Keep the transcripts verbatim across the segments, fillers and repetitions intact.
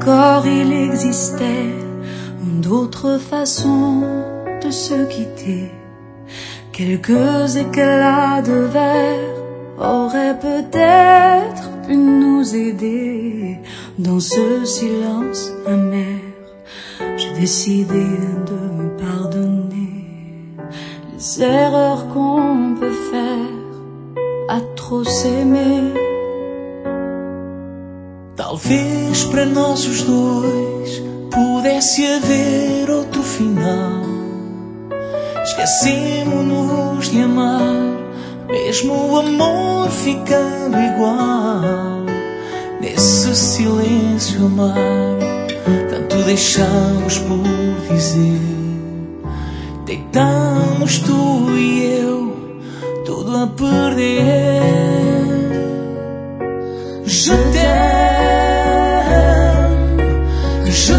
Encore il existait d'autres façons de se quitter. Quelques éclats de verre auraient peut-être pu nous aider. Dans ce silence amer, j'ai décidé de me pardonner les erreurs qu'on peut faire à trop s'aimer. Talvez para nós os dois pudesse haver outro final. Esquecemos-nos de amar, mesmo o amor ficando igual. Nesse silêncio amar, tanto deixamos por dizer. Deitamos tu e eu, tudo a perder. Je t'aime, je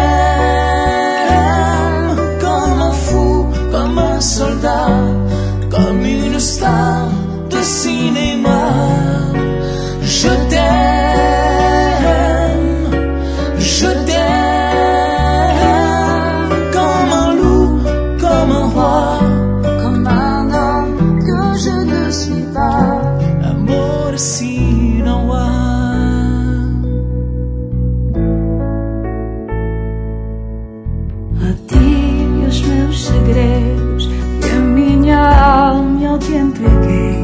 t'aime, comme un fou, comme un soldat, comme une star de cinéma. Je t'aime, je t'aime, comme un loup, comme un roi, Comme un homme que je ne suis pas. amor assim não há. A ti os meus segredos e a minha alma eu te entreguei.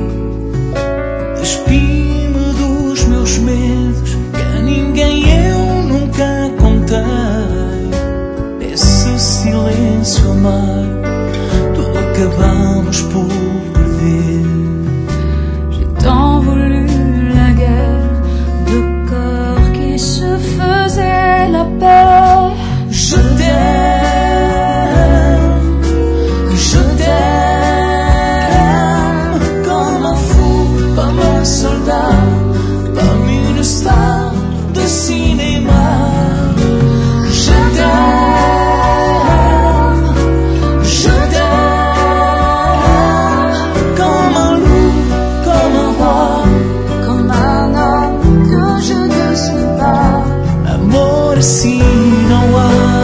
Despi-me dos meus medos que a ninguém eu nunca contei. Nesse silêncio amar, tudo acabamos por perder. J'ai tant voulu la guerre de corps qui se faisaient la paix. Je t'aime, je t'aime, comme un fou, comme un soldat, comme une star de cinéma. Je t'aime, je t'aime, comme un loup, comme un roi, Comme un homme que je ne suis pas. amor assim não há.